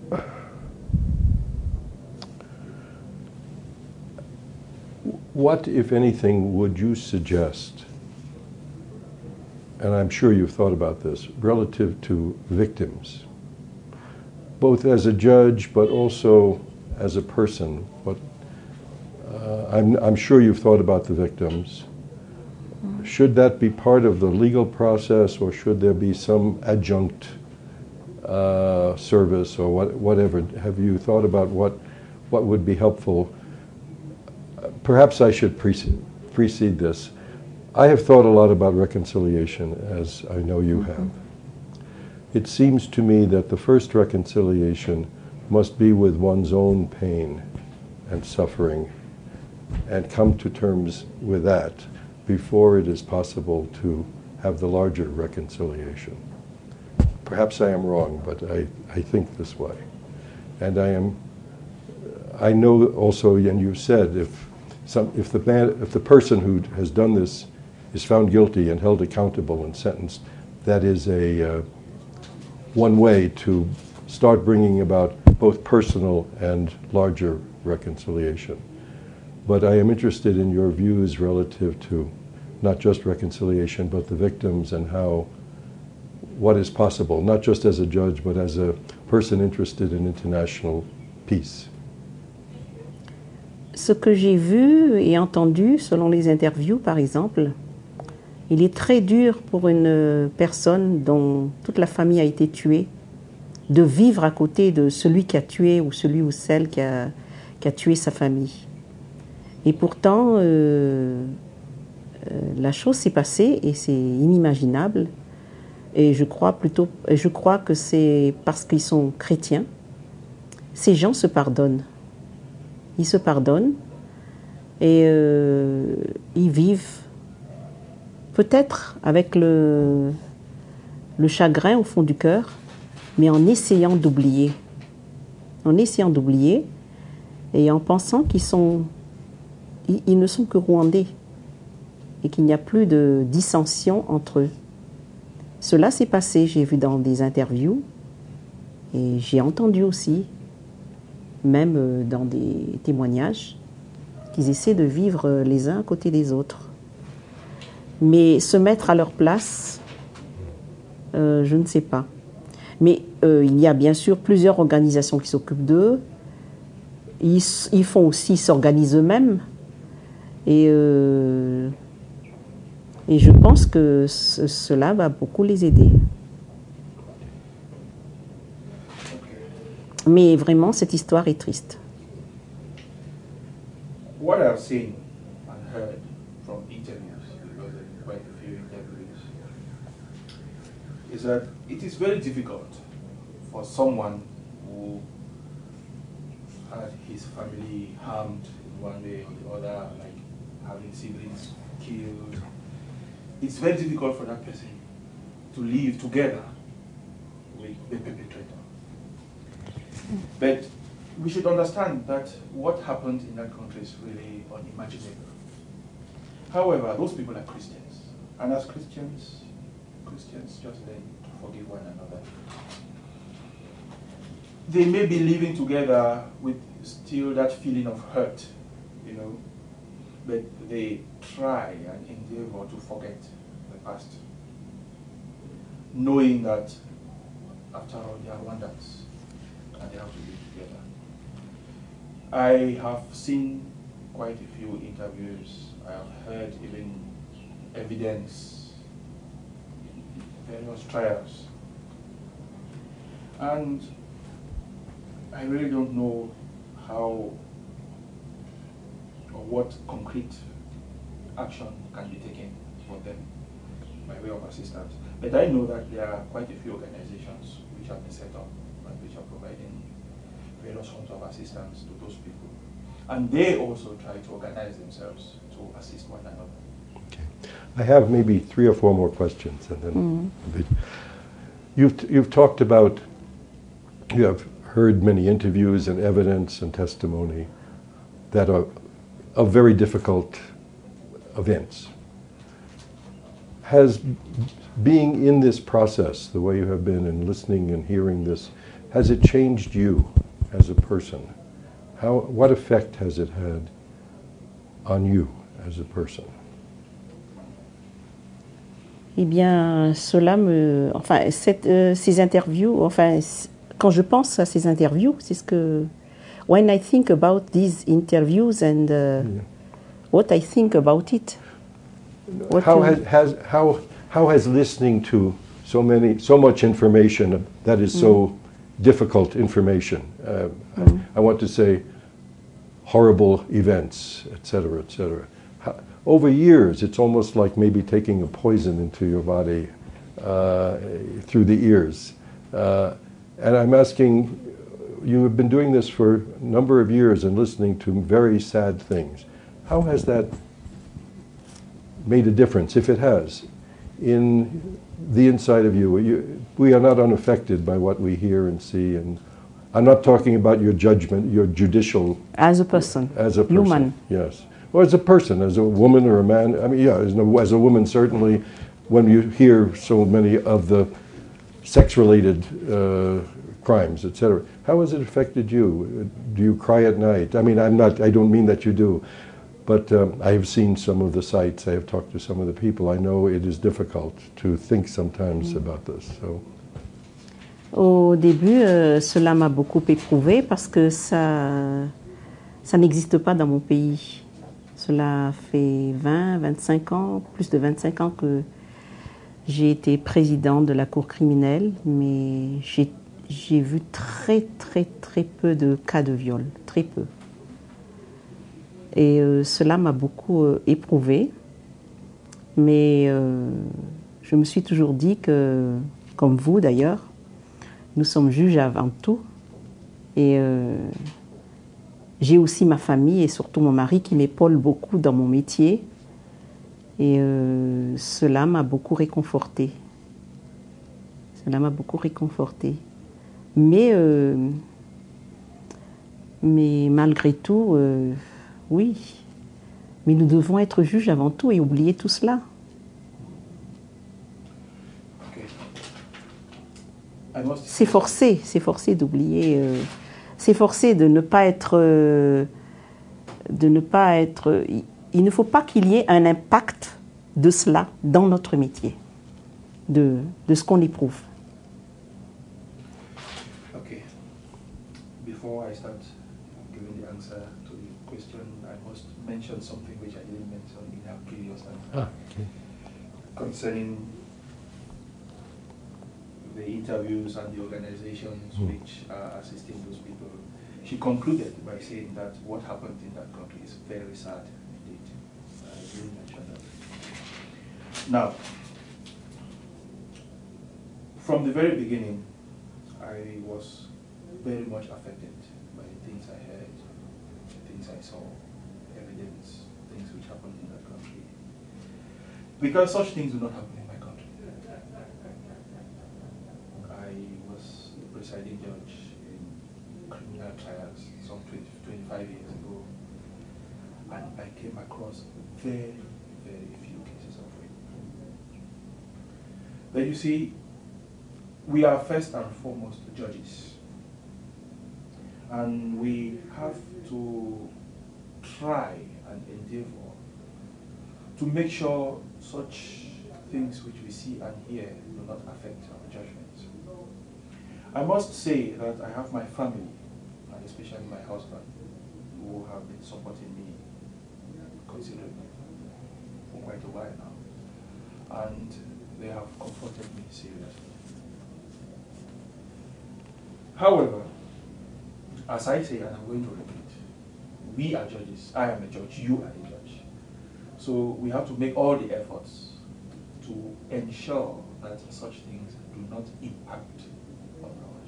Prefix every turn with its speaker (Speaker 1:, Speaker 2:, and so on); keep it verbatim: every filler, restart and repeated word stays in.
Speaker 1: what, if anything, would you suggest, and I'm sure you've thought about this, relative to victims, both as a judge but also as a person? What, uh, I'm, I'm sure you've thought about the victims. Should that be part of the legal process, or should there be some adjunct uh, service or what, whatever? Have you thought about what, what would be helpful? Perhaps I should precede, precede this. I have thought a lot about reconciliation, as I know you
Speaker 2: Mm-hmm.
Speaker 1: have. It seems to me that the first reconciliation must be with one's own pain and suffering, and come to terms with that before it is possible to have the larger reconciliation. Perhaps I am wrong, but I, I think this way. And I am, I know also, and you said, if some, if the man, if the person who has done this is found guilty and held accountable and sentenced, that is a uh, one way to start bringing about both personal and larger reconciliation. But I am interested in your views relative to not just reconciliation, but the victims and how, what is possible, not just as a judge, but as a person interested in international peace.
Speaker 2: Ce que j'ai vu et entendu, selon les interviews par exemple, il est très dur pour une personne dont toute la famille a été tuée de vivre à côté de celui qui a tué ou celui ou celle qui a, qui a tué sa famille. Et pourtant, euh, euh, la chose s'est passée et c'est inimaginable. Et je crois plutôt, je crois que c'est parce qu'ils sont chrétiens. Ces gens se pardonnent. Ils se pardonnent et euh, ils vivent peut-être avec le, le chagrin au fond du cœur, mais en essayant d'oublier. En essayant d'oublier et en pensant qu'ils sont, ils, ils ne sont que Rwandais et qu'il n'y a plus de dissension entre eux. Cela s'est passé, j'ai vu dans des interviews et j'ai entendu aussi, même dans des témoignages, qu'ils essaient de vivre les uns à côté des autres. Mais se mettre à leur place, euh, je ne sais pas. Mais euh, il y a bien sûr plusieurs organisations qui s'occupent d'eux. Ils, ils font aussi, ils s'organisent eux-mêmes. Et, euh, et je pense que ce, cela va beaucoup les aider. Mais vraiment, cette histoire est triste.
Speaker 3: What I've seen and heard from interviews, because there are quite a few interviews, is that it is very difficult for someone who had his family harmed in one way or the other, like having siblings killed. It's very difficult for that person to live together with the perpetrator. But we should understand that what happened in that country is really unimaginable. However, those people are Christians. And as Christians, Christians just learn to forgive one another. They may be living together with still that feeling of hurt, you know, but they try and endeavor to forget the past, knowing that after all they are Rwandans and they have to live together. I have seen quite a few interviews. I have heard even evidence in various trials. And I really don't know how or what concrete action can be taken for them by way of assistance. But I know that there are quite a few organizations which have been set up and which are providing various forms of assistance to those people. And they also try to organize themselves to assist one another.
Speaker 1: Okay. I have maybe three or four more questions. And then
Speaker 2: Mm.
Speaker 1: you've, you've talked about, you have heard many interviews and evidence and testimony that are of very difficult events. Has being in this process, the way you have been, and listening and hearing this, has it changed you as a person? How, what effect has it had on you as a person?
Speaker 2: Eh bien, cela me, enfin, cette, euh, ces interviews, enfin, quand je pense à ces interviews, c'est ce que, when I think about these interviews and uh, yeah. what I think about it.
Speaker 1: How has, has how how has listening to so many so much information that is so mm. difficult information? Uh, mm. I, I want to say horrible events, et cetera, et cetera. Over years, it's almost like maybe taking a poison into your body uh, through the ears. Uh, and I'm asking, you have been doing this for a number of years and listening to very sad things. How has that made a difference, if it has, in the inside of you? you? We are not unaffected by what we hear and see. And I'm not talking about your judgment, your judicial...
Speaker 2: As a person.
Speaker 1: As a person,
Speaker 2: human.
Speaker 1: Yes. Or as a person, as a woman or a man. I mean, yeah, as a, as a woman, certainly, when you hear so many of the sex-related uh, crimes, et cetera. How has it affected you? Do you cry at night? I mean, I'm not, I don't mean that you do, but um, I have seen some of the sites, I have talked to some of the people. I know it is difficult to think sometimes mm. about this. So.
Speaker 2: Au début, euh, cela m'a beaucoup éprouvé parce que ça, ça n'existe pas dans mon pays. Cela fait vingt, vingt-cinq ans, plus de vingt-cinq ans que j'ai été présidente de la cour criminelle, mais j'ai, j'ai vu très, très, très peu de cas de viol, très peu. Et euh, cela m'a beaucoup euh, éprouvée, mais euh, je me suis toujours dit que, comme vous d'ailleurs, nous sommes juges avant tout, et euh, j'ai aussi ma famille et surtout mon mari qui m'épaule beaucoup dans mon métier. Et euh, cela m'a beaucoup réconfortée. Cela m'a beaucoup réconfortée. Mais, euh, mais malgré tout, euh, oui. Mais nous devons être juges avant tout et oublier tout cela. C'est forcé, c'est forcé d'oublier... Euh, C'est forcé de ne pas être, de ne pas être. Il ne faut pas qu'il y ait un impact de cela dans notre métier, de, de ce qu'on éprouve.
Speaker 3: Okay. Before I start giving the answer to the question, I must mention something which I didn't mention in our previous answer. Ah, okay. Concerning the interviews and the organizations mm. which are assisting those people. She concluded by saying that what happened in that country is very sad indeed. I didn't mention that. Now, from the very beginning, I was very much affected by the things I heard, the things I saw, evidence, things which happened in that country. Because such things do not happen in my country. I was the presiding judge in criminal trials some twenty, twenty-five years ago, and I came across very, very few cases of rape. But you see, we are first and foremost judges, and we have to try and endeavor to make sure such things which we see and hear do not affect our judgment. I must say that I have my family, and especially my husband, who have been supporting me considerably for quite a while now, and they have comforted me seriously. However, as I say, and I'm going to repeat, we are judges. I am a judge, you are a judge. So we have to make all the efforts to ensure that such things do not impact on our